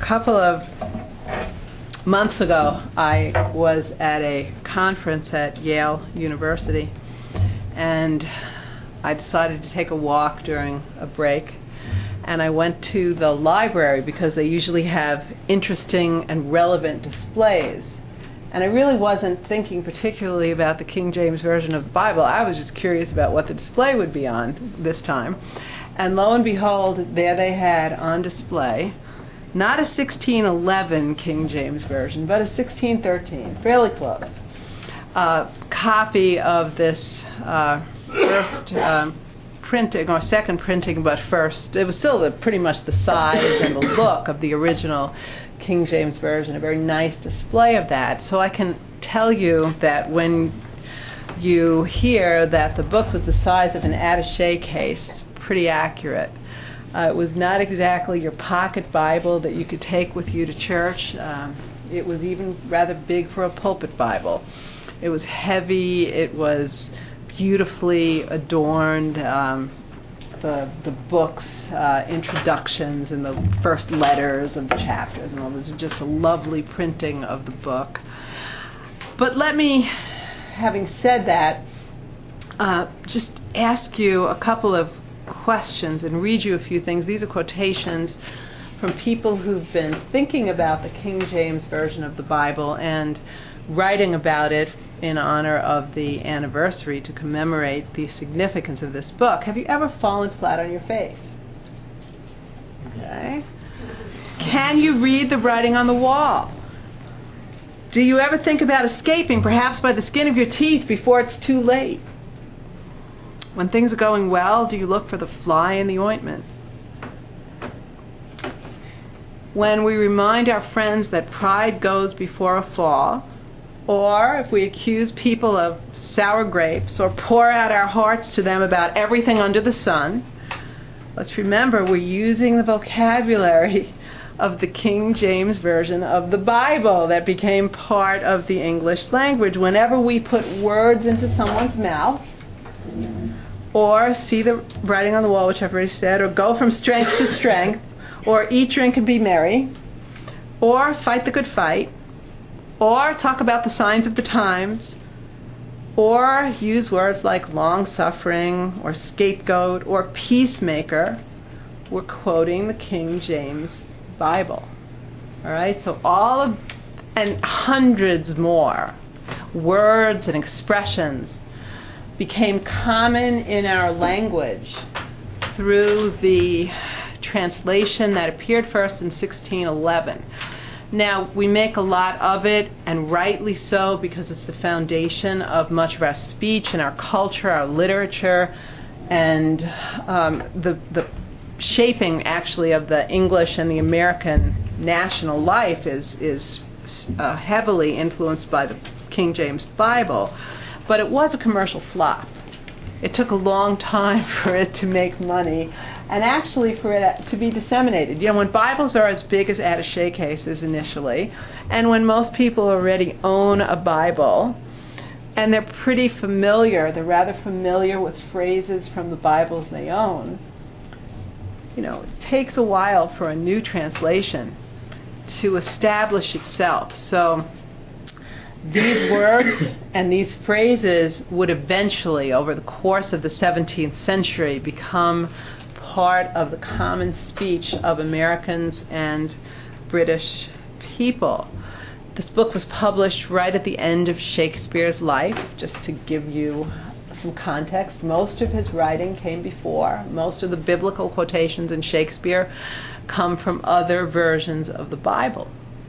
couple of months ago, I was at a conference at Yale University, and I decided to take a walk during a break, and I went to the library because they usually have interesting and relevant displays. And I really wasn't thinking particularly about the King James Version of the Bible. I was just curious about what the display would be on this time. And lo and behold, there they had on display not a 1611 King James Version, but a 1613, fairly close. Copy of this first printing, or second printing, but first, it was still pretty much the size and the look of the original King James Version, a very nice display of that. So I can tell you that when you hear that the book was the size of an attaché case, it's pretty accurate. It was not exactly your pocket Bible that you could take with you to church. It was even rather big for a pulpit Bible. It was heavy. It was beautifully adorned. The book's introductions and the first letters of the chapters and all this are just a lovely printing of the book. But let me, having said that, just ask you a couple of questions and read you a few things. These are quotations from people who've been thinking about the King James Version of the Bible and writing about it in honor of the anniversary to commemorate the significance of this book. Have you ever fallen flat on your face? Okay. Can you read the writing on the wall? Do you ever think about escaping, perhaps by the skin of your teeth, before it's too late? When things are going well, do you look for the fly in the ointment? When we remind our friends that pride goes before a fall, or if we accuse people of sour grapes or pour out our hearts to them about everything under the sun, let's remember we're using the vocabulary of the King James Version of the Bible that became part of the English language. Whenever we put words into someone's mouth, or see the writing on the wall, which I've already said, or go from strength to strength, or eat, drink, and be merry, or fight the good fight, or talk about the signs of the times, or use words like long-suffering, or scapegoat, or peacemaker, we're quoting the King James Bible. All right? So all of, and hundreds more words and expressions became common in our language through the translation that appeared first in 1611. Now, we make a lot of it, and rightly so, because it's the foundation of much of our speech and our culture, our literature, and the shaping, actually, of the English and the American national life is heavily influenced by the King James Bible. But it was a commercial flop. It took a long time for it to make money, and actually for it to be disseminated. You know, when Bibles are as big as attaché cases initially, and when most people already own a Bible, and they're pretty familiar, they're rather familiar with phrases from the Bibles they own, you know, it takes a while for a new translation to establish itself. So these words and these phrases would eventually, over the course of the 17th century, become part of the common speech of Americans and British people. This book was published right at the end of Shakespeare's life, just to give you some context. Most of his writing came before. Most of the biblical quotations in Shakespeare come from other versions of the Bible.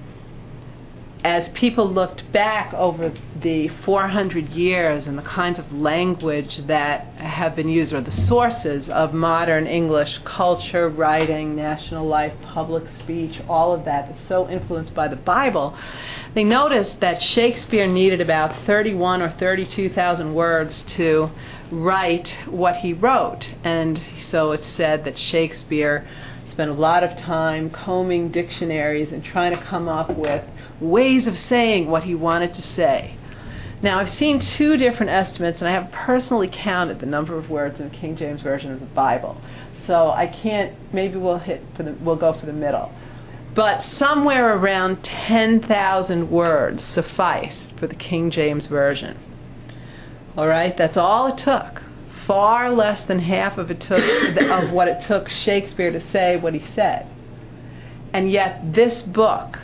As people looked back over the 400 years and the kinds of language that have been used, or the sources of modern English culture, writing, national life, public speech, all of that that's so influenced by the Bible, they noticed that Shakespeare needed about 31 or 32,000 words to write what he wrote. And so it's said that Shakespeare spent a lot of time combing dictionaries and trying to come up with ways of saying what he wanted to say. Now, I've seen two different estimates, and I have personally counted the number of words in the King James Version of the Bible. So I can't, maybe we'll go for the middle. but somewhere around 10,000 words sufficed for the King James Version. All right, that's all it took. Far less than half of what it took Shakespeare to say what he said. And yet this book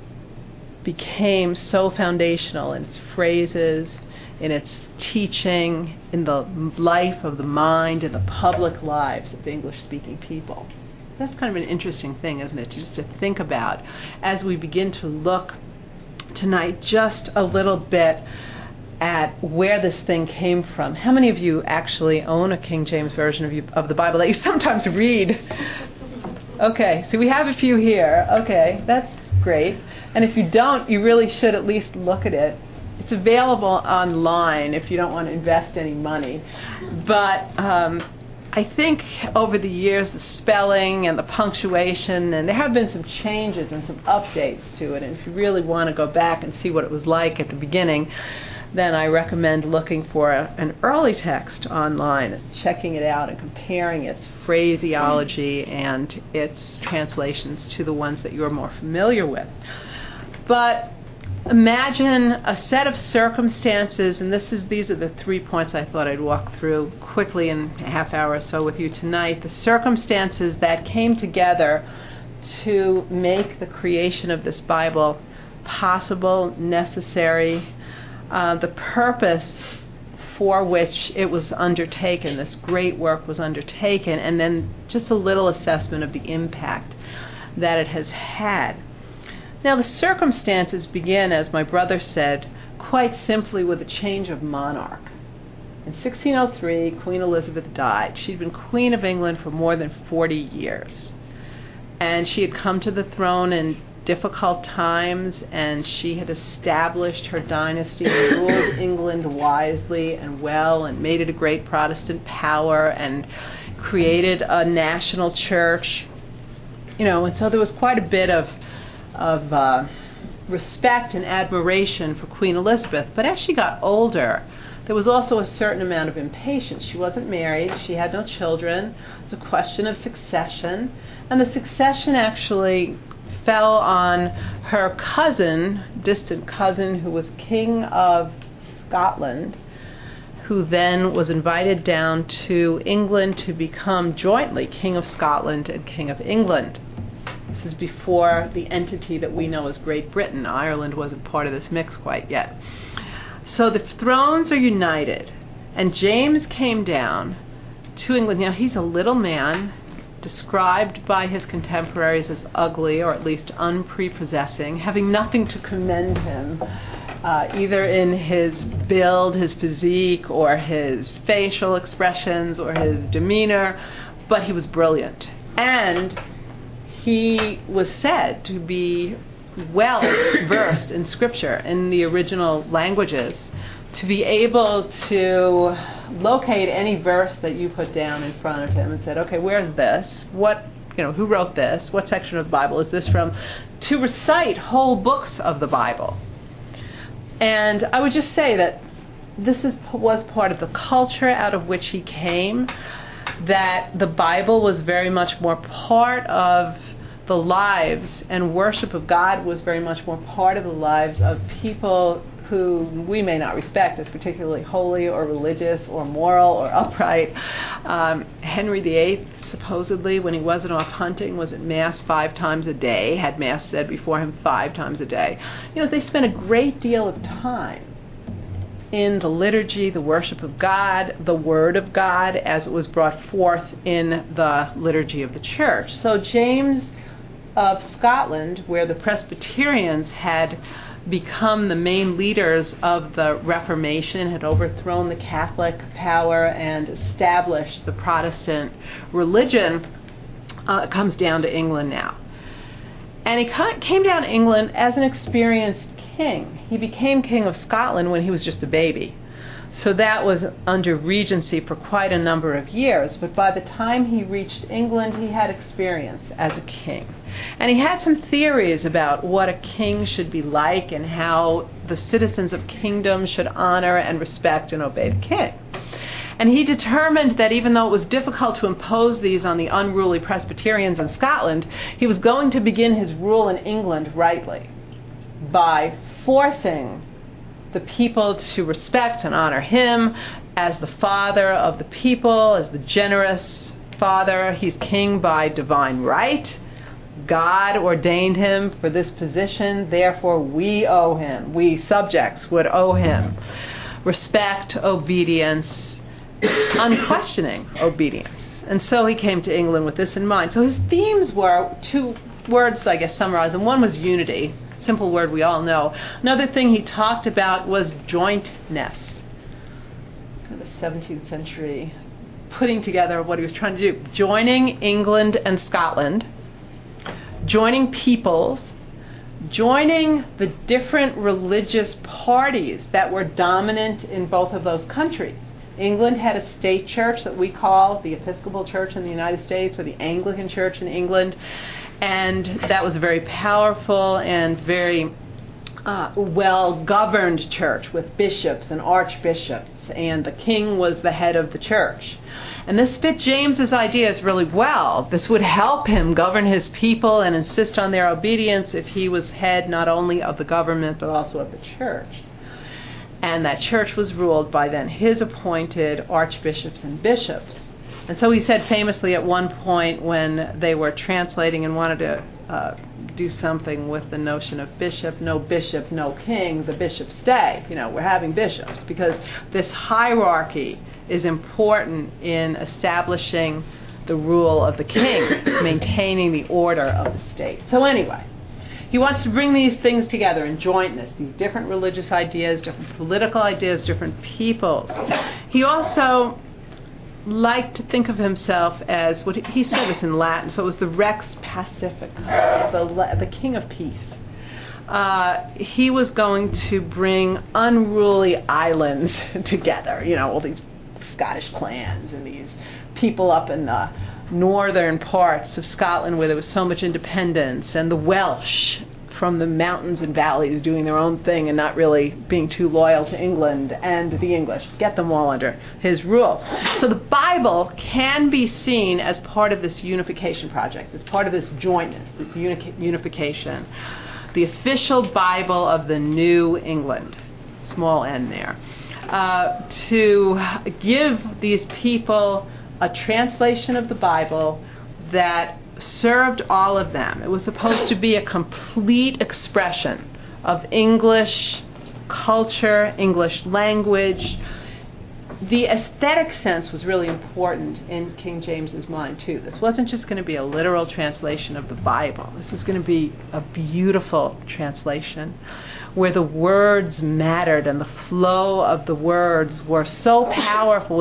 became so foundational in its phrases, in its teaching, in the life of the mind, in the public lives of English-speaking people. That's kind of an interesting thing, isn't it, just to think about as we begin to look tonight just a little bit at where this thing came from. How many of you actually own a King James Version of the Bible that you sometimes read? Okay, so we have a few here. Okay, that's great. And if you don't, you really should at least look at it. It's available online if you don't want to invest any money. But I think over the years, the spelling and the punctuation, and there have been some changes and some updates to it. And if you really want to go back and see what it was like at the beginning, then I recommend looking for an early text online and checking it out and comparing its phraseology and its translations to the ones that you're more familiar with. But imagine a set of circumstances, and these are the 3 points I thought I'd walk through quickly in a half hour or so with you tonight. The circumstances that came together to make the creation of this Bible possible, necessary, the purpose for which it was undertaken, this great work was undertaken, and then just a little assessment of the impact that it has had. Now, the circumstances begin, as my brother said, quite simply with a change of monarch. In 1603, Queen Elizabeth died. She'd been Queen of England for more than 40 years. And she had come to the throne in difficult times, and she had established her dynasty and ruled England wisely and well and made it a great Protestant power and created a national church. And so there was quite a bit of respect and admiration for Queen Elizabeth. But as she got older, there was also a certain amount of impatience. She wasn't married. She had no children. It was a question of succession. And the succession actually fell on her cousin, distant cousin, who was King of Scotland, who then was invited down to England to become jointly King of Scotland and King of England. This is before the entity that we know as Great Britain. Ireland wasn't part of this mix quite yet. So the thrones are united, and James came down to England. Now, he's a little man, described by his contemporaries as ugly, or at least unprepossessing, having nothing to commend him, either in his build, his physique, or his facial expressions, or his demeanor, but he was brilliant. And he was said to be well versed in Scripture, in the original languages, to be able to locate any verse that you put down in front of him and said, okay, where's this? Who wrote this? What section of the Bible is this from? To recite whole books of the Bible. And I would just say that this was part of the culture out of which he came, that the Bible was very much more part of the lives, and worship of God was very much more part of the lives of people who we may not respect as particularly holy or religious or moral or upright. Henry VIII, supposedly, when he wasn't off hunting, was at Mass 5 times a day, had Mass said before him 5 times a day. They spent a great deal of time in the liturgy, the worship of God, the Word of God, as it was brought forth in the liturgy of the Church. So James of Scotland, where the Presbyterians had become the main leaders of the Reformation, had overthrown the Catholic power and established the Protestant religion, comes down to England now. And he came down to England as an experienced king. He became King of Scotland when he was just a baby. So that was under regency for quite a number of years. But by the time he reached England, he had experience as a king. And he had some theories about what a king should be like and how the citizens of kingdom should honor and respect and obey the king. And he determined that even though it was difficult to impose these on the unruly Presbyterians in Scotland, he was going to begin his rule in England rightly by forcing the people to respect and honor him as the father of the people, as the generous father. He's king by divine right. God ordained him for this position, therefore we owe him, we subjects would owe him respect, obedience, unquestioning obedience. And so he came to England with this in mind. So his themes were two words, I guess, summarized, and one was unity, simple word we all know. Another thing he talked about was jointness, kind of a 17th century putting together of what he was trying to do, joining England and Scotland, joining peoples, joining the different religious parties that were dominant in both of those countries. England had a state church that we call the Episcopal Church in the United States, or the Anglican Church in England, and that was a very powerful and very well-governed church with bishops and archbishops, and the king was the head of the church. And this fit James's ideas really well. This would help him govern his people and insist on their obedience if he was head not only of the government but also of the church. And that church was ruled by then his appointed archbishops and bishops. And so he said famously at one point when they were translating and wanted to do something with the notion of bishop, no king, the bishops stay. We're having bishops, because this hierarchy is important in establishing the rule of the king, maintaining the order of the state. So anyway, he wants to bring these things together in jointness, these different religious ideas, different political ideas, different peoples. He also liked to think of himself as, what he said this in Latin, so it was the Rex Pacificus, the king of peace. He was going to bring unruly islands together, all these Scottish clans and these people up in the northern parts of Scotland where there was so much independence, and the Welsh from the mountains and valleys doing their own thing and not really being too loyal to England, and the English, get them all under his rule. So the Bible can be seen as part of this unification project, as part of this jointness, this unification. The official Bible of the New England, small n there, to give these people a translation of the Bible that served all of them. It was supposed to be a complete expression of English culture, English language. The aesthetic sense was really important in King James's mind too. This wasn't just going to be a literal translation of the Bible. This is going to be a beautiful translation where the words mattered and the flow of the words were so powerful,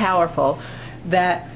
that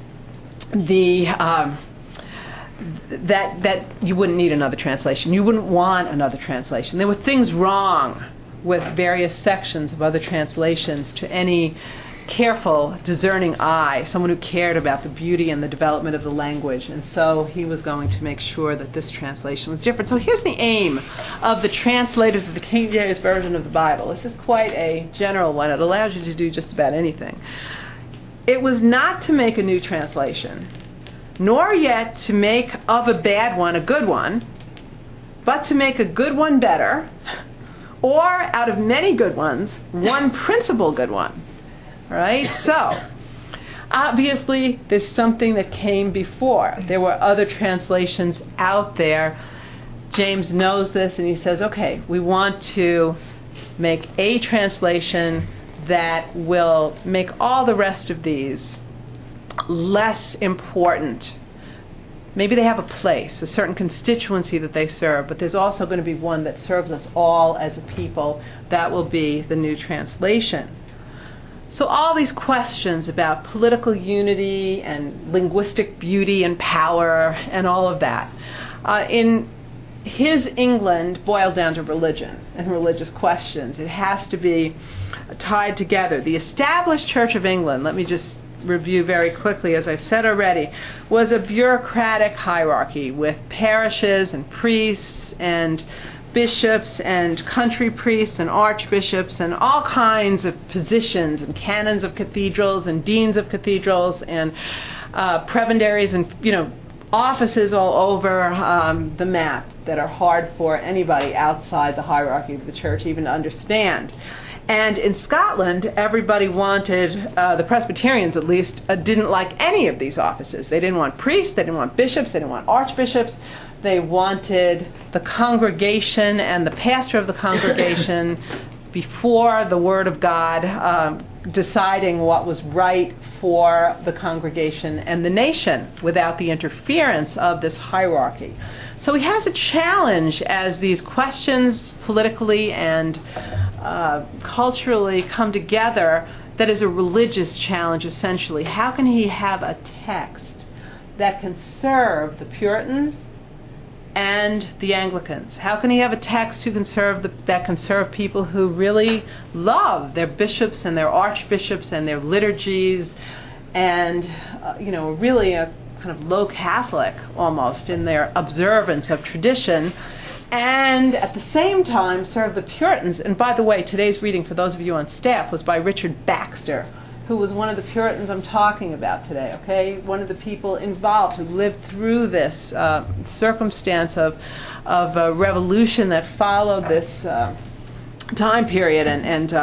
that you wouldn't need another translation. You wouldn't want another translation. There were things wrong with various sections of other translations to any careful, discerning eye, someone who cared about the beauty and the development of the language. And so he was going to make sure that this translation was different. So here's the aim of the translators of the King James Version of the Bible. This is quite a general one. It allows you to do just about anything. It was not to make a new translation, nor yet to make of a bad one a good one, but to make a good one better, or out of many good ones, one principal good one. Right? So, obviously, there's something that came before. There were other translations out there. James knows this, and he says, okay, we want to make a translation that will make all the rest of these less important. Maybe they have a place, a certain constituency that they serve, but there's also going to be one that serves us all as a people. That will be the new translation. So all these questions about political unity and linguistic beauty and power and all of that, in his England boiled down to religion and religious questions. It has to be tied together. The established Church of England, let me just review very quickly, as I've said already, was a bureaucratic hierarchy with parishes and priests and bishops and country priests and archbishops and all kinds of positions and canons of cathedrals and deans of cathedrals and prebendaries and, offices all over the map that are hard for anybody outside the hierarchy of the church even to understand. And in Scotland, everybody wanted, the Presbyterians at least, didn't like any of these offices. They didn't want priests, they didn't want bishops, they didn't want archbishops. They wanted the congregation and the pastor of the congregation before the Word of God deciding what was right for the congregation and the nation without the interference of this hierarchy. So he has a challenge as these questions politically and culturally come together that is a religious challenge, essentially. How can he have a text that can serve the Puritans and the Anglicans? How can he have a text that can serve people who really love their bishops and their archbishops and their liturgies and, really a kind of low Catholic almost in their observance of tradition, and at the same time serve the Puritans? And by the way, today's reading, for those of you on staff, was by Richard Baxter, who was one of the Puritans I'm talking about today, okay? One of the people involved who lived through this circumstance of a revolution that followed this time period and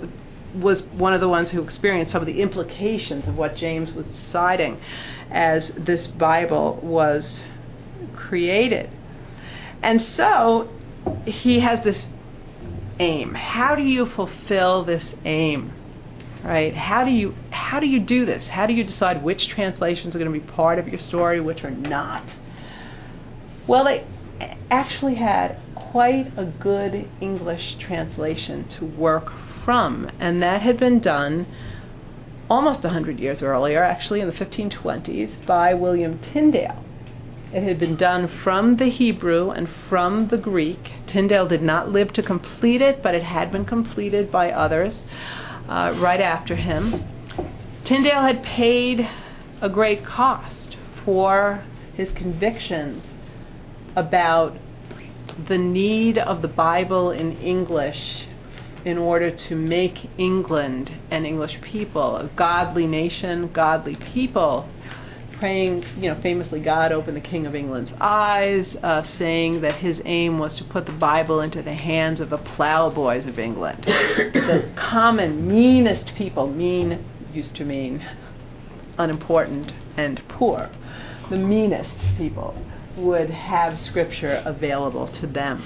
was one of the ones who experienced some of the implications of what James was deciding as this Bible was created. And so he has this aim. How do you fulfill this aim? Right? How do you do this? How do you decide which translations are going to be part of your story, which are not? Well, they actually had quite a good English translation to work from, and that had been done almost 100 years earlier, actually in the 1520s, by William Tyndale. It had been done from the Hebrew and from the Greek. Tyndale did not live to complete it, but it had been completed by others right after him. Tyndale had paid a great cost for his convictions about the need of the Bible in English in order to make England and English people a godly nation, godly people, praying, famously, God open the King of England's eyes, saying that his aim was to put the Bible into the hands of the plowboys of England. The common, meanest people, mean used to mean unimportant and poor. The meanest people would have Scripture available to them.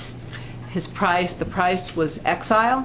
The price was exile,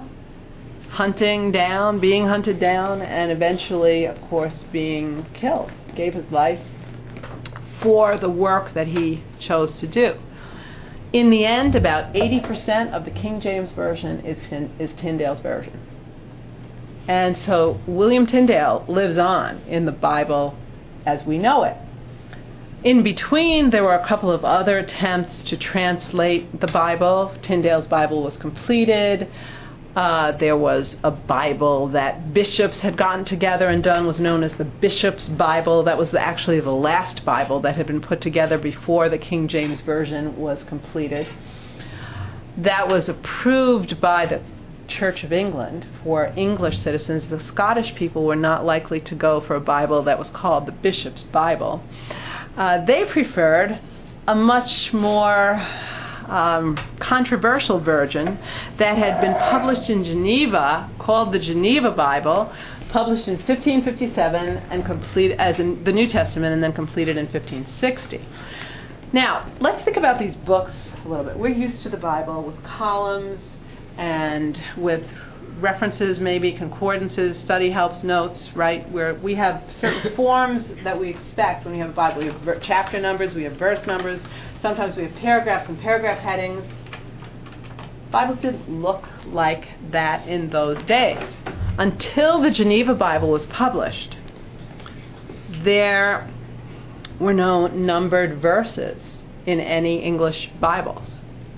being hunted down, and eventually, of course, being killed. Gave his life for the work that he chose to do. In the end, about 80% of the King James Version is Tyndale's version. And so William Tyndale lives on in the Bible as we know it. In between, there were a couple of other attempts to translate the Bible. Tyndale's Bible was completed. There was a Bible that bishops had gotten together and done, was known as the Bishop's Bible. That was actually the last Bible that had been put together before the King James Version was completed. That was approved by the Church of England for English citizens. The Scottish people were not likely to go for a Bible that was called the Bishop's Bible. They preferred a much more controversial version that had been published in Geneva, called the Geneva Bible, published in 1557 and complete as in the New Testament, and then completed in 1560. Now, let's think about these books a little bit. We're used to the Bible with columns and with references, maybe concordances, study helps, notes, right? Where we have certain forms that we expect when we have a Bible. We have chapter numbers, we have verse numbers, sometimes we have paragraphs and paragraph headings. Bibles didn't look like that in those days. Until the Geneva Bible was published, there were no numbered verses in any English Bibles.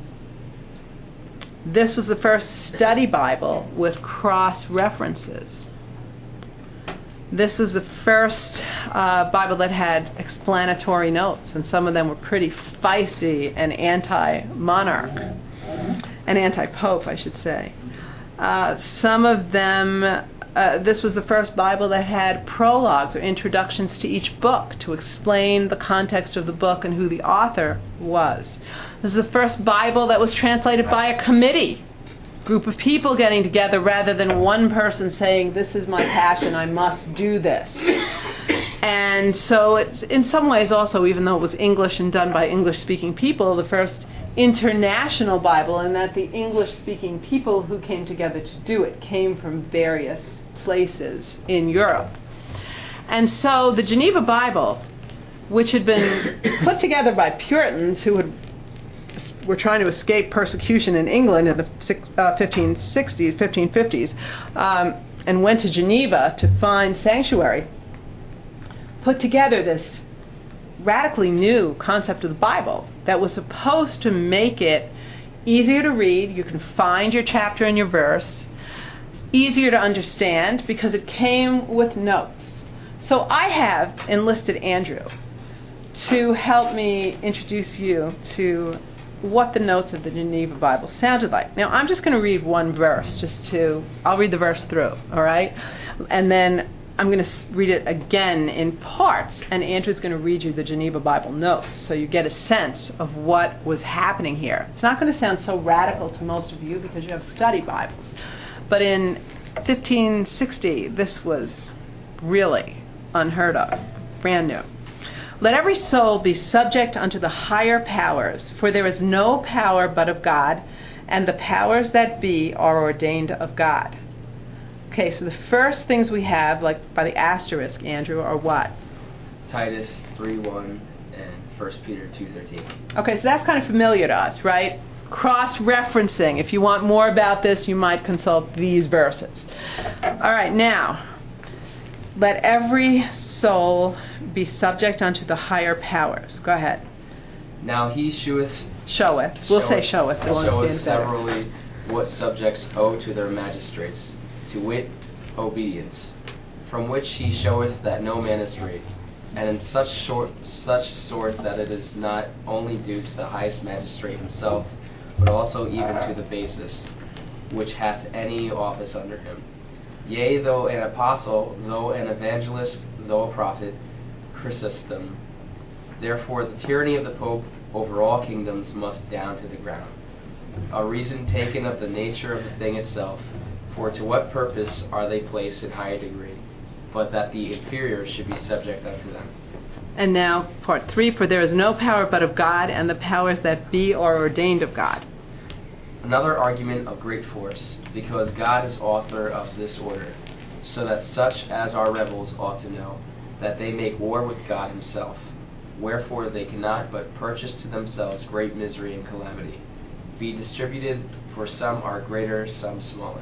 This was the first study Bible with cross-references. This was the first Bible that had explanatory notes, and some of them were pretty feisty and anti-monarch. and anti-pope, I should say. Some of them, this was the first Bible that had prologues or introductions to each book to explain the context of the book and who the author was. This is the first Bible that was translated by a committee, group of people getting together rather than one person saying, this is my passion, I must do this. And so it's in some ways also, even though it was English and done by English-speaking people, the first international Bible, in that the English-speaking people who came together to do it came from various places in Europe. And so the Geneva Bible, which had been put together by Puritans who were trying to escape persecution in England in the 1550s, and went to Geneva to find sanctuary, put together this radically new concept of the Bible that was supposed to make it easier to read. You can find your chapter and your verse, easier to understand because it came with notes. So I have enlisted Andrew to help me introduce you to what the notes of the Geneva Bible sounded like. Now I'm just going to read one verse, I'll read the verse through, all right? And then I'm going to read it again in parts, and Andrew's going to read you the Geneva Bible notes so you get a sense of what was happening here. It's not going to sound so radical to most of you because you have study Bibles. But in 1560, this was really unheard of, brand new. Let every soul be subject unto the higher powers, for there is no power but of God, and the powers that be are ordained of God. Okay, so the first things we have, like by the asterisk, Andrew, are what? Titus 3:1 and 1 Peter 2:13. Okay, so that's kind of familiar to us, right? Cross-referencing. If you want more about this, you might consult these verses. All right, now, let every soul be subject unto the higher powers. Go ahead. Now he showeth. We'll say showeth. Showeth severally what subjects owe to their magistrates, to wit, obedience, from which he showeth that no man is free, and in such sort that it is not only due to the highest magistrate himself, but also even to the basest, which hath any office under him. Yea, though an apostle, though an evangelist, though a prophet, Chrysostom. Therefore the tyranny of the Pope over all kingdoms must down to the ground. A reason taken of the nature of the thing itself, for to what purpose are they placed in higher degree, but that the inferiors should be subject unto them. And now, part 3, for there is no power but of God, and the powers that be are ordained of God. Another argument of great force, because God is author of this order, so that such as are rebels ought to know, that they make war with God himself. Wherefore they cannot but purchase to themselves great misery and calamity, be distributed, for some are greater, some smaller.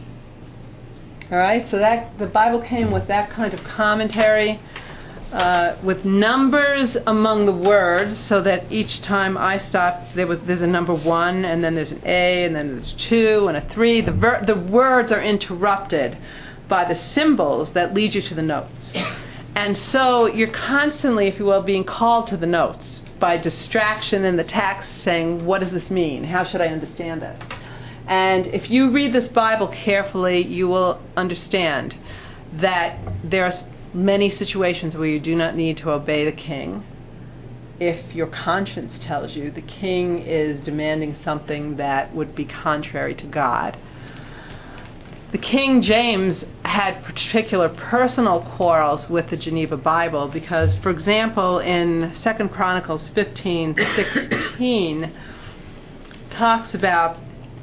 All right, so that the Bible came with that kind of commentary, with numbers among the words, so that each time I stopped, there's a number 1, and then there's an A, and then there's 2, and a 3. The words are interrupted by the symbols that lead you to the notes. And so you're constantly, if you will, being called to the notes by distraction in the text, saying, what does this mean? How should I understand this? And if you read this Bible carefully, you will understand that there are many situations where you do not need to obey the king. If your conscience tells you the king is demanding something that would be contrary to God. The King James had particular personal quarrels with the Geneva Bible because, for example, in 2 Chronicles 15:16 talks about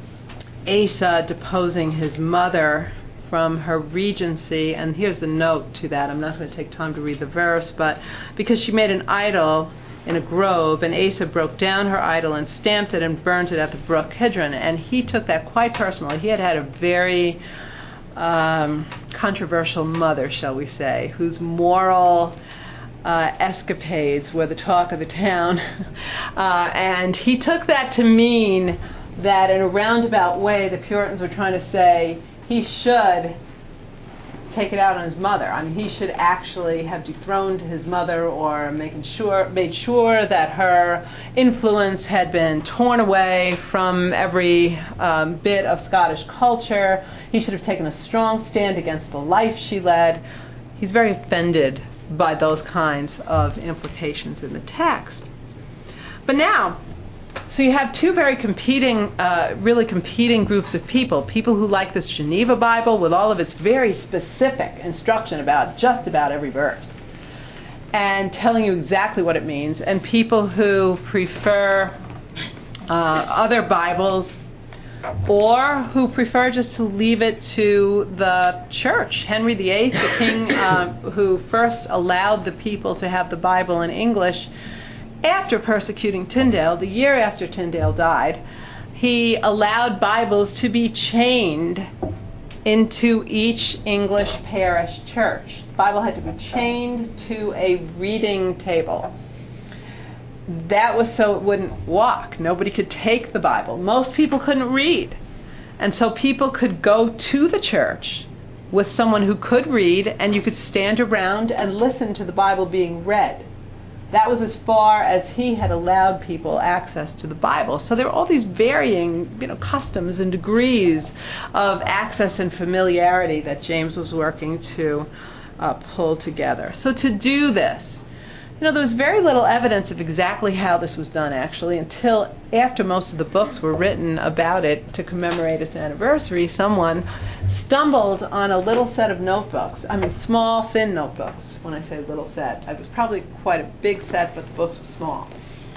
Asa deposing his mother from her regency, and here's the note to that. I'm not going to take time to read the verse, but because she made an idol in a grove, and Asa broke down her idol and stamped it and burnt it at the brook Kidron, and he took that quite personally. He had a very controversial mother, shall we say, whose moral escapades were the talk of the town, and he took that to mean that in a roundabout way the Puritans were trying to say he should take it out on his mother. I mean, he should actually have dethroned his mother or made sure that her influence had been torn away from every bit of Scottish culture. He should have taken a strong stand against the life she led. He's very offended by those kinds of implications in the text. But now, so you have two very really competing groups of people who like this Geneva Bible with all of its very specific instruction about just about every verse and telling you exactly what it means, and people who prefer other Bibles or who prefer just to leave it to the church. Henry VIII, the king who first allowed the people to have the Bible in English, after persecuting Tyndale, the year after Tyndale died, he allowed Bibles to be chained into each English parish church. The Bible had to be chained to a reading table. That was so it wouldn't walk. Nobody could take the Bible. Most people couldn't read. And so people could go to the church with someone who could read, and you could stand around and listen to the Bible being read. That was as far as he had allowed people access to the Bible. So there were all these varying, customs and degrees of access and familiarity that James was working to pull together. So to do this, there was very little evidence of exactly how this was done, actually, until after most of the books were written about it to commemorate its anniversary. Someone stumbled on a little set of notebooks. I mean, small, thin notebooks. When I say little set, it was probably quite a big set, but the books were small.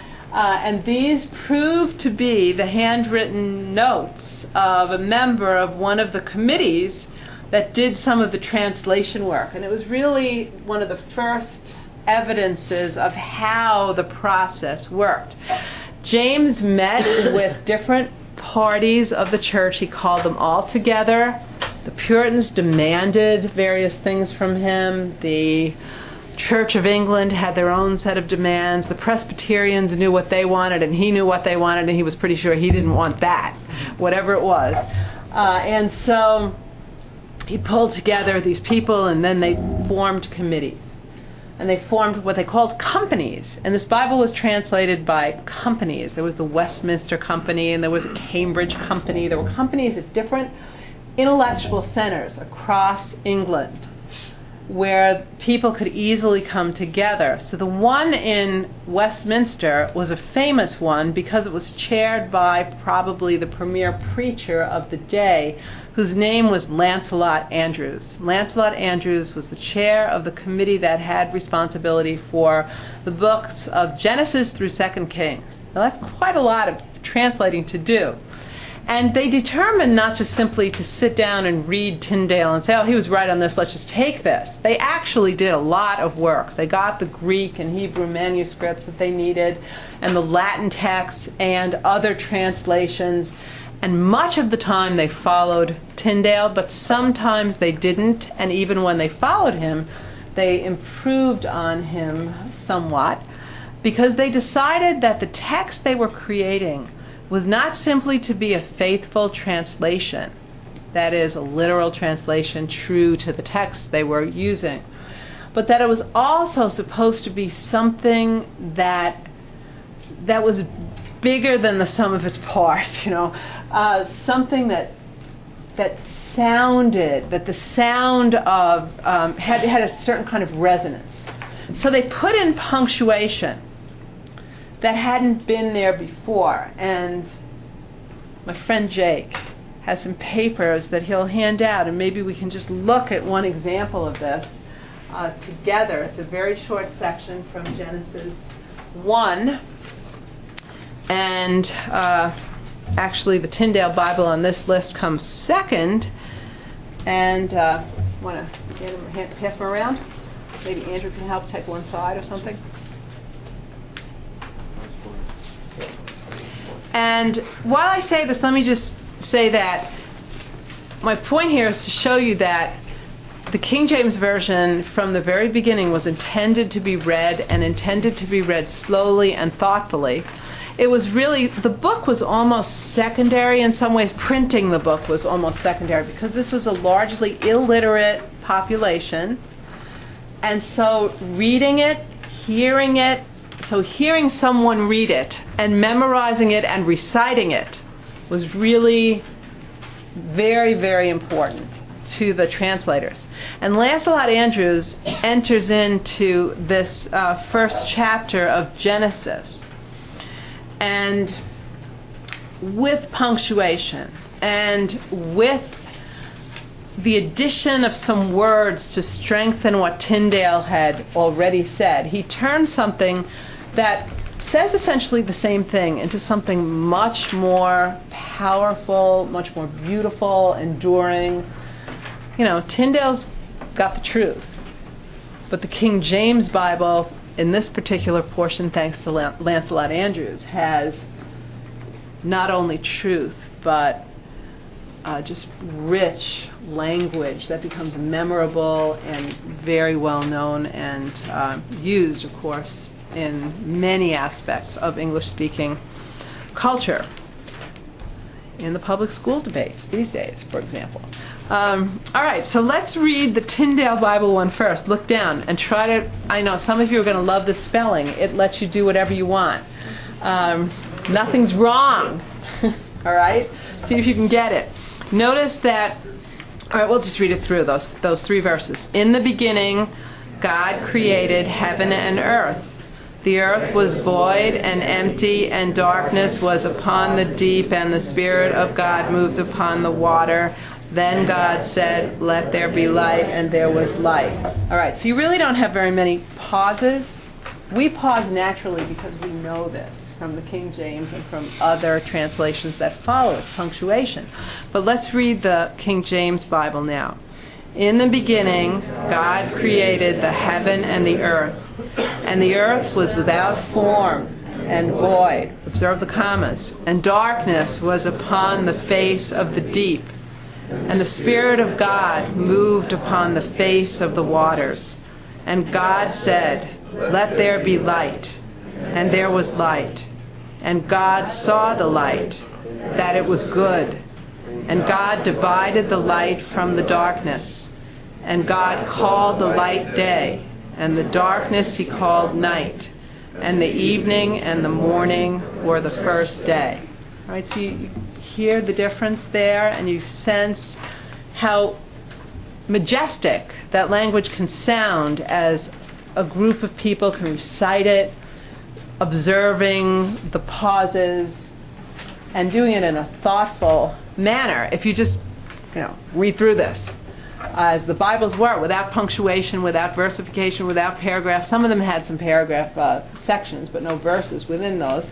And these proved to be the handwritten notes of a member of one of the committees that did some of the translation work. And it was really one of the first evidences of how the process worked. James met with different parties of the church. He called them all together. The Puritans demanded various things from him. The Church of England had their own set of demands. The Presbyterians knew what they wanted, and he knew what they wanted, and he was pretty sure he didn't want that, whatever it was. And so he pulled together these people, and then they formed committees. And they formed what they called companies. And this Bible was translated by companies. There was the Westminster Company, and there was a Cambridge Company. There were companies at different intellectual centers across England where people could easily come together. So the one in Westminster was a famous one because it was chaired by probably the premier preacher of the day, whose name was Lancelot Andrewes. Lancelot Andrewes was the chair of the committee that had responsibility for the books of Genesis through 2 Kings. Now that's quite a lot of translating to do. And they determined not just simply to sit down and read Tyndale and say, oh, he was right on this, let's just take this. They actually did a lot of work. They got the Greek and Hebrew manuscripts that they needed, and the Latin texts and other translations. And much of the time they followed Tyndale, but sometimes they didn't. And even when they followed him, they improved on him somewhat, because they decided that the text they were creating was not simply to be a faithful translation, that is, a literal translation true to the text they were using, but that it was also supposed to be something that was bigger than the sum of its parts, something that sounded, that the sound of had a certain kind of resonance. So they put in punctuation that hadn't been there before. And my friend Jake has some papers that he'll hand out, and maybe we can just look at one example of this together. It's a very short section from Genesis 1. And actually the Tyndale Bible on this list comes second. And want to pass them around? Maybe Andrew can help take one side or something. And while I say this, let me just say that my point here is to show you that the King James Version from the very beginning was intended to be read, and intended to be read slowly and thoughtfully. It was really, the book was almost secondary in some ways. Printing the book was almost secondary, because this was a largely illiterate population. And so reading it, hearing it, so hearing someone read it and memorizing it and reciting it was really very, very important to the translators. And Lancelot Andrewes enters into this first chapter of Genesis, and with punctuation and with the addition of some words to strengthen what Tyndale had already said, he turned something that says essentially the same thing into something much more powerful, much more beautiful, enduring. You know, Tyndale's got the truth, but the King James Bible, in this particular portion, thanks to Lancelot Andrewes, has not only truth, but just rich language that becomes memorable and very well known and used, of course, in many aspects of English-speaking culture. In the public school debates these days, for example. All right, so let's read the Tyndale Bible one first. Look down and try to, I know some of you are going to love the spelling. It lets you do whatever you want. Nothing's wrong. All right? See if you can get it. Notice that, all right, we'll just read it through, those three verses. In the beginning, God created heaven and earth. The earth was void and empty, and darkness was upon the deep, and the Spirit of God moved upon the water. Then God said, "Let there be light," and there was light. All right, so you really don't have very many pauses. We pause naturally because we know this from the King James and from other translations that follow. It's punctuation. But let's read the King James Bible now. In the beginning, God created the heaven and the earth was without form and void. Observe the commas. And darkness was upon the face of the deep. And the Spirit of God moved upon the face of the waters. And God said, "Let there be light." And there was light. And God saw the light, that it was good. And God divided the light from the darkness. And God called the light day, and the darkness he called night. And the evening and the morning were the first day. All right, so you hear the difference there, and you sense how majestic that language can sound as a group of people can recite it, observing the pauses and doing it in a thoughtful manner. If you just, read through this, as the Bibles were, without punctuation, without versification, without paragraphs. Some of them had some paragraph sections, but no verses within those.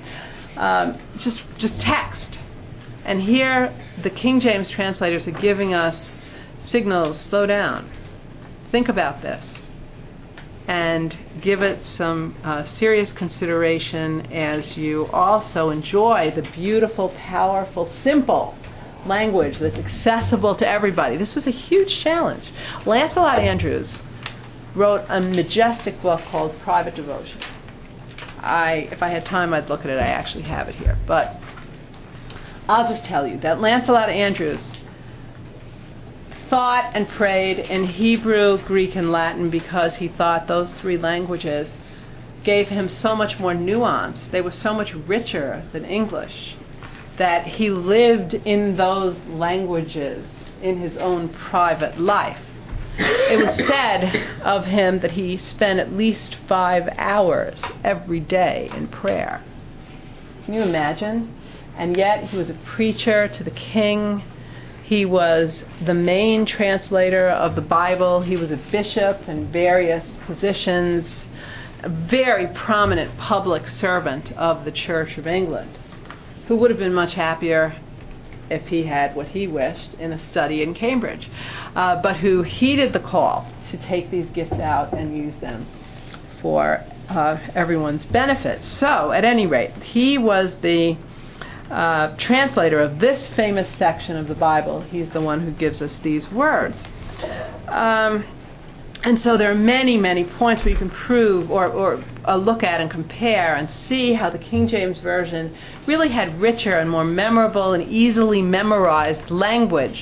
Just text. And here, the King James translators are giving us signals. Slow down. Think about this. And give it some serious consideration as you also enjoy the beautiful, powerful, simple language that's accessible to everybody. This was a huge challenge. Lancelot Andrewes wrote a majestic book called Private Devotions. If I had time, I'd look at it. I actually have it here. But I'll just tell you that Lancelot Andrewes thought and prayed in Hebrew, Greek, and Latin because he thought those three languages gave him so much more nuance. They were so much richer than English, that he lived in those languages in his own private life. It was said of him that he spent at least 5 hours every day in prayer. Can you imagine? And yet he was a preacher to the king. He was the main translator of the Bible. He was a bishop in various positions, a very prominent public servant of the Church of England, who would have been much happier if he had what he wished in a study in Cambridge, but who heeded the call to take these gifts out and use them for everyone's benefit. So, at any rate, he was the translator of this famous section of the Bible. He's the one who gives us these words. And so there are many, many points where you can prove or look at and compare and see how the King James Version really had richer and more memorable and easily memorized language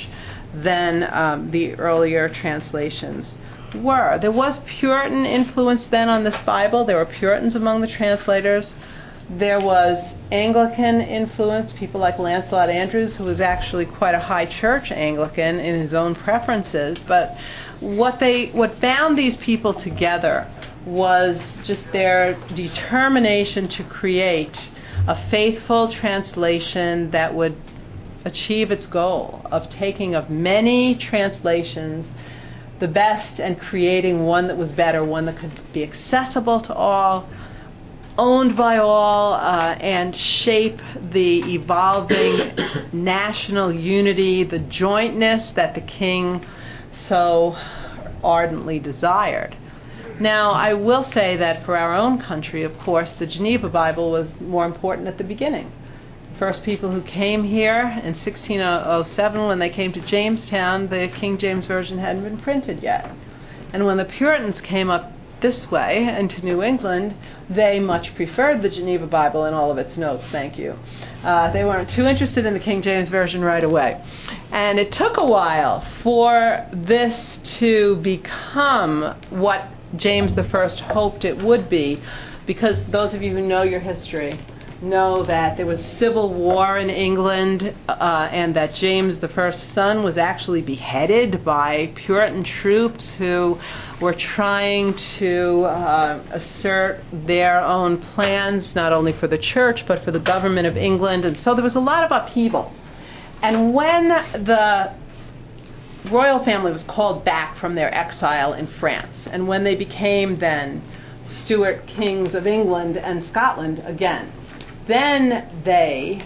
than the earlier translations were. There was Puritan influence then on this Bible. There were Puritans among the translators. There was Anglican influence, people like Lancelot Andrewes, who was actually quite a high church Anglican in his own preferences. But what bound these people together was just their determination to create a faithful translation that would achieve its goal of taking of many translations the best and creating one that was better, one that could be accessible to all, owned by all, and shape the evolving national unity, the jointness that the king so ardently desired. Now, I will say that for our own country, of course, the Geneva Bible was more important at the beginning. First people who came here in 1607, when they came to Jamestown, the King James Version hadn't been printed yet. And when the Puritans came up this way into New England, they much preferred the Geneva Bible and all of its notes, thank you. They weren't too interested in the King James Version right away. And it took a while for this to become what James I hoped it would be, because those of you who know your history know that there was civil war in England, and that James I's son was actually beheaded by Puritan troops who were trying to assert their own plans, not only for the church but for the government of England. And so there was a lot of upheaval. And when the royal family was called back from their exile in France, and when they became then Stuart kings of England and Scotland again, then they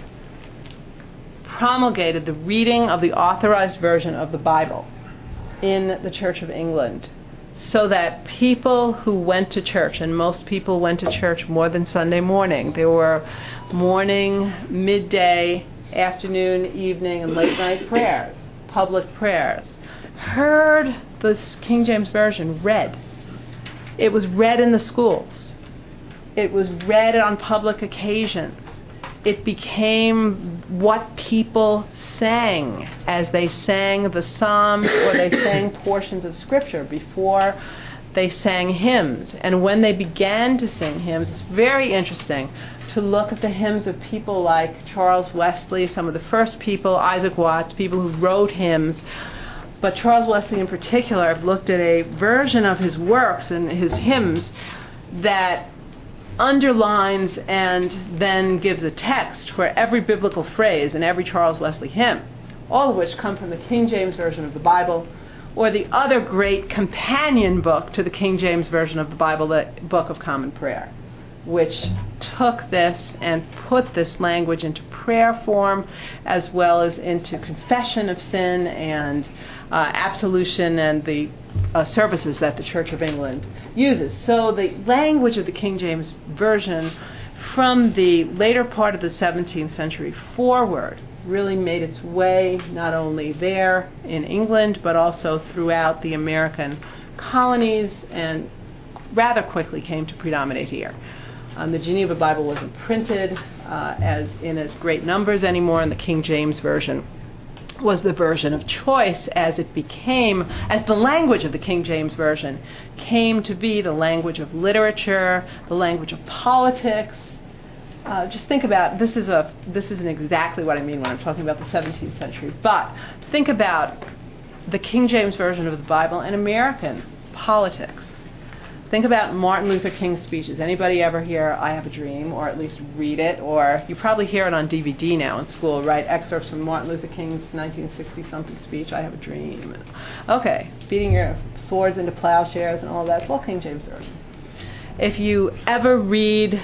promulgated the reading of the authorized version of the Bible in the Church of England, so that people who went to church, and most people went to church more than Sunday morning, there were morning, midday, afternoon, evening, and late night prayers, public prayers, heard the King James Version read. It was read in the schools. It was read on public occasions. It became what people sang as they sang the Psalms or they sang portions of Scripture before they sang hymns. And when they began to sing hymns, it's very interesting to look at the hymns of people like Charles Wesley, some of the first people, Isaac Watts, people who wrote hymns. But Charles Wesley in particular, I've looked at a version of his works and his hymns that underlines and then gives a text for every biblical phrase in every Charles Wesley hymn, all of which come from the King James Version of the Bible, or the other great companion book to the King James Version of the Bible, the Book of Common Prayer, which took this and put this language into prayer form, as well as into confession of sin and absolution and the services that the Church of England uses. So the language of the King James Version from the later part of the 17th century forward really made its way not only there in England but also throughout the American colonies, and rather quickly came to predominate here. The Geneva Bible wasn't printed as great numbers anymore, and the King James Version was the version of choice as the language of the King James Version came to be the language of literature, the language of politics. Just think about, this isn't exactly what I mean when I'm talking about the 17th century, but think about the King James Version of the Bible and American politics. Think about Martin Luther King's speeches. Anybody ever hear I Have a Dream, or at least read it? Or you probably hear it on DVD now in school, right? Excerpts from Martin Luther King's 1960-something speech, I Have a Dream. Okay, beating your swords into plowshares and all of that. It's all King James Version. If you ever read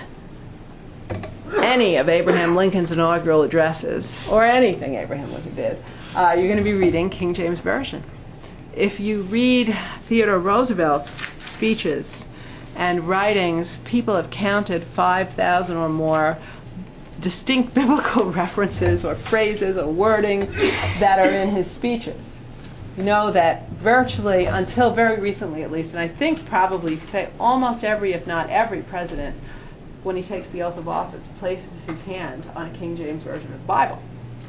any of Abraham Lincoln's inaugural addresses, or anything Abraham Lincoln did, you're going to be reading King James Version. If you read Theodore Roosevelt's speeches and writings, people have counted 5,000 or more distinct biblical references or phrases or wordings that are in his speeches. You know that virtually, until very recently at least, and I think probably you could say almost every, if not every president, when he takes the oath of office, places his hand on a King James Version of the Bible.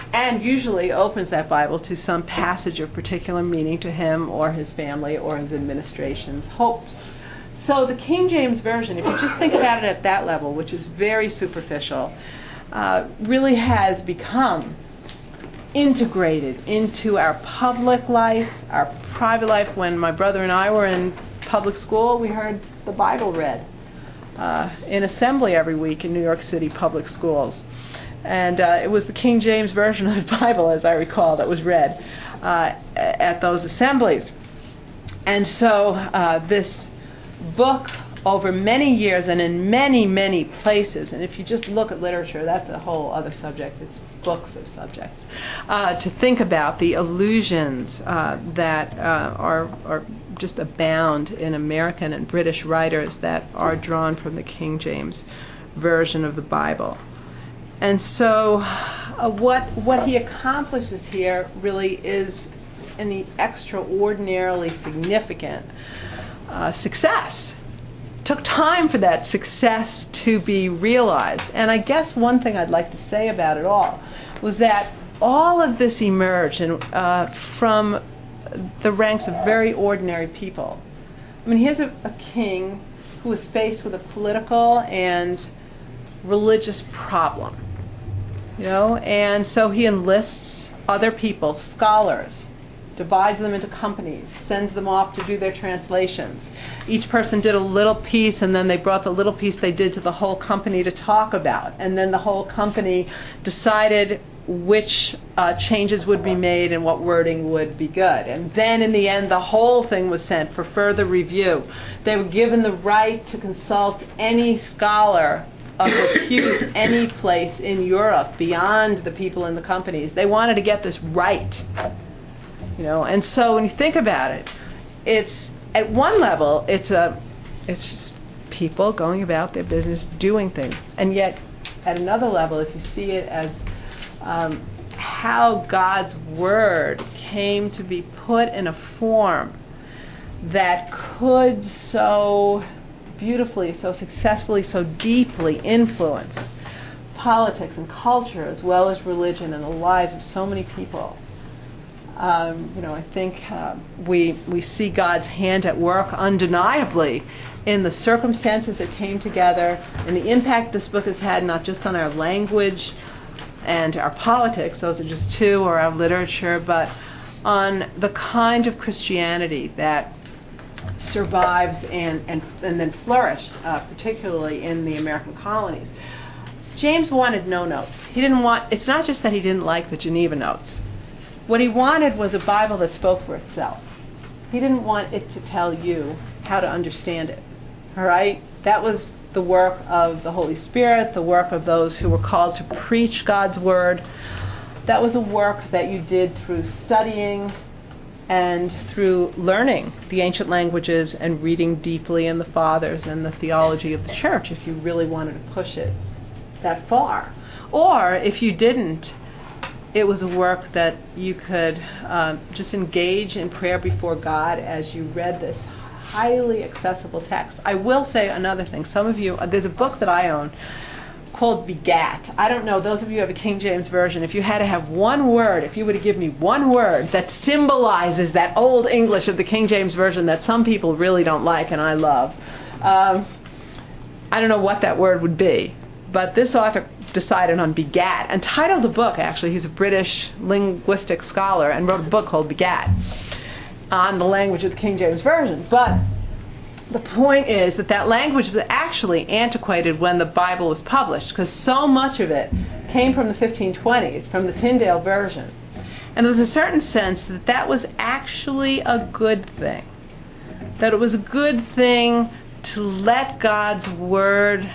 and usually opens that Bible to some passage of particular meaning to him or his family or his administration's hopes. So the King James Version, if you just think about it at that level, which is very superficial, really has become integrated into our public life, our private life. When my brother and I were in public school, we heard the Bible read in assembly every week in New York City public schools. And it was the King James Version of the Bible, as I recall, that was read at those assemblies. And so this book, over many years and in many, many places, and if you just look at literature, that's a whole other subject. It's books of subjects. To think about the allusions that are just abound in American and British writers that are drawn from the King James Version of the Bible. And so what he accomplishes here really is an extraordinarily significant success. It took time for that success to be realized. And I guess one thing I'd like to say about it all was that all of this emerged from the ranks of very ordinary people. I mean, here's a king who was faced with a political and religious problem. And so he enlists other people, scholars, divides them into companies, sends them off to do their translations. Each person did a little piece, and then they brought the little piece they did to the whole company to talk about. And then the whole company decided which changes would be made and what wording would be good. And then in the end, the whole thing was sent for further review. They were given the right to consult any scholar of repute any place in Europe beyond the people in the companies. They wanted to get this right. And so when you think about it, it's at one level it's just people going about their business doing things, and yet at another level, if you see it as how God's Word came to be put in a form that could so beautifully, so successfully, so deeply influence politics and culture as well as religion and the lives of so many people. I think we see God's hand at work undeniably in the circumstances that came together and the impact this book has had not just on our language and our politics, those are just two, or our literature, but on the kind of Christianity that survives and then flourished, particularly in the American colonies. James wanted no notes. It's not just that he didn't like the Geneva Notes. What he wanted was a Bible that spoke for itself. He didn't want it to tell you how to understand it. All right? That was the work of the Holy Spirit, the work of those who were called to preach God's Word. That was a work that you did through studying and through learning the ancient languages and reading deeply in the Fathers and the theology of the Church, if you really wanted to push it that far. Or if you didn't, it was a work that you could just engage in prayer before God as you read this highly accessible text. I will say another thing. Some of you, there's a book that I own called Begat. I don't know, those of you who have a King James Version, if you had to have one word, if you were to give me one word that symbolizes that old English of the King James Version that some people really don't like and I love, I don't know what that word would be. But this author decided on Begat and titled the book, actually, he's a British linguistic scholar, and wrote a book called Begat on the language of the King James Version. But the point is that language was actually antiquated when the Bible was published, because so much of it came from the 1520s, from the Tyndale version. And there was a certain sense that was actually a good thing. That it was a good thing to let God's Word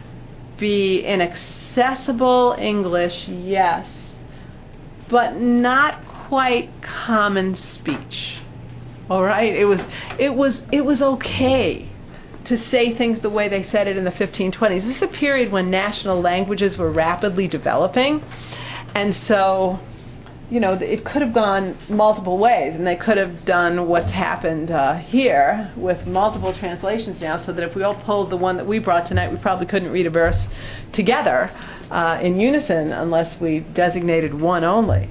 be in accessible English, yes, but not quite common speech. All right, it was okay to say things the way they said it in the 1520s. This is a period when national languages were rapidly developing, and so it could have gone multiple ways, and they could have done what's happened here with multiple translations now, so that if we all pulled the one that we brought tonight, we probably couldn't read a verse together in unison unless we designated one only.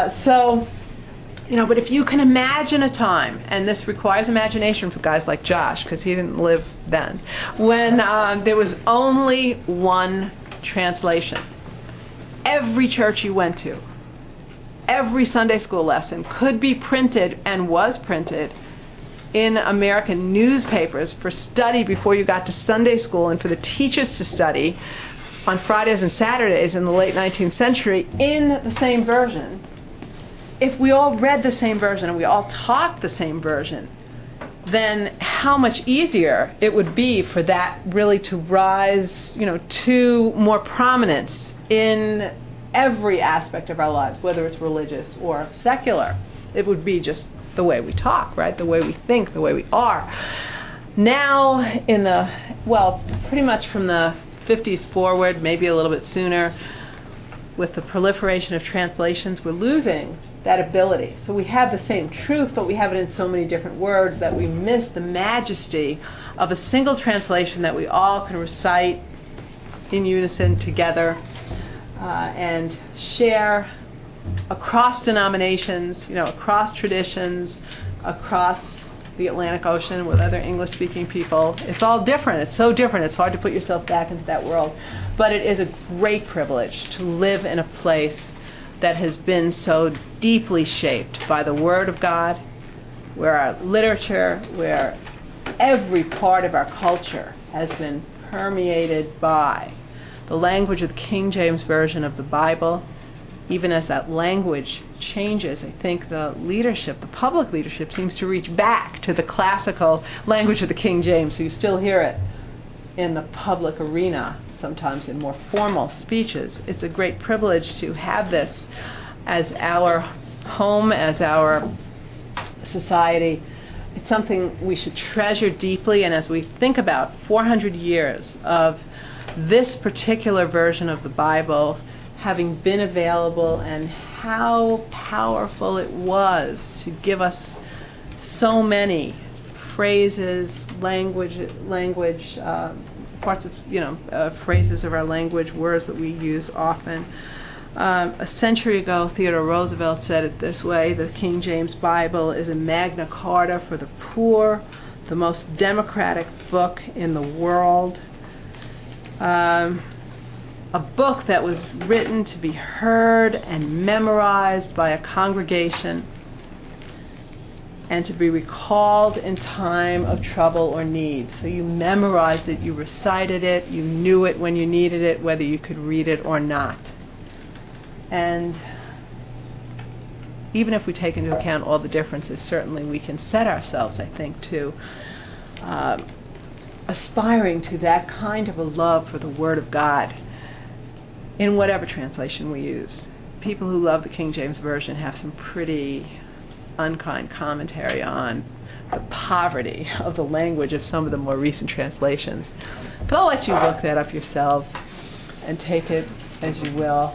But if you can imagine a time, and this requires imagination for guys like Josh, because he didn't live then, when there was only one translation. Every church you went to, every Sunday school lesson could be printed and was printed in American newspapers for study before you got to Sunday school, and for the teachers to study on Fridays and Saturdays in the late 19th century in the same version. If we all read the same version and we all talked the same version, then how much easier it would be for that really to rise, to more prominence in every aspect of our lives, whether it's religious or secular. It would be just the way we talk, right? The way we think, the way we are. Now, pretty much from the 50s forward, maybe a little bit sooner, with the proliferation of translations, we're losing that ability. So we have the same truth, but we have it in so many different words that we miss the majesty of a single translation that we all can recite in unison together and share across denominations, across traditions, across the Atlantic Ocean with other English-speaking people. It's all different. It's so different. It's hard to put yourself back into that world. But it is a great privilege to live in a place that has been so deeply shaped by the Word of God, where our literature, where every part of our culture has been permeated by the language of the King James Version of the Bible. Even as that language changes, I think the public leadership seems to reach back to the classical language of the King James, so you still hear it in the public arena, sometimes in more formal speeches. It's a great privilege to have this as our home, as our society. It's something we should treasure deeply, and as we think about 400 years of this particular version of the Bible having been available, and how powerful it was to give us so many phrases, parts of phrases of our language, words that we use often. A century ago, Theodore Roosevelt said it this way: the King James Bible is a Magna Carta for the poor, the most democratic book in the world. A book that was written to be heard and memorized by a congregation and to be recalled in time of trouble or need. So you memorized it, you recited it, you knew it when you needed it, whether you could read it or not. And even if we take into account all the differences, certainly we can set ourselves, I think, to aspiring to that kind of a love for the Word of God in whatever translation we use. People who love the King James Version have some pretty unkind commentary on the poverty of the language of some of the more recent translations. But I'll let you look that up yourselves and take it as you will.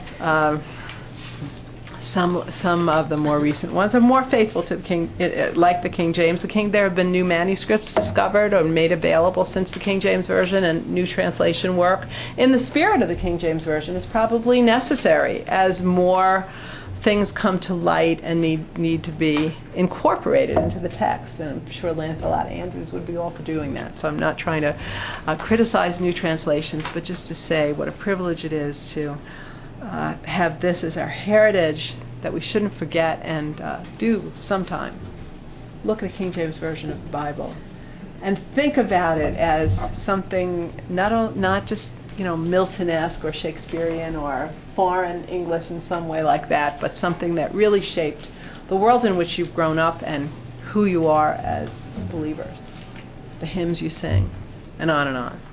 Some of the more recent ones are more faithful to the King, like the King James. There have been new manuscripts discovered or made available since the King James Version, and new translation work in the spirit of the King James Version is probably necessary as more things come to light and need to be incorporated into the text. And I'm sure Lancelot Andrews would be all for doing that. So I'm not trying to criticize new translations, but just to say what a privilege it is to have this as our heritage that we shouldn't forget, and do sometime look at the King James Version of the Bible and think about it as something not just Milton-esque or Shakespearean or foreign English in some way like that, but something that really shaped the world in which you've grown up and who you are as believers, the hymns you sing, and on and on.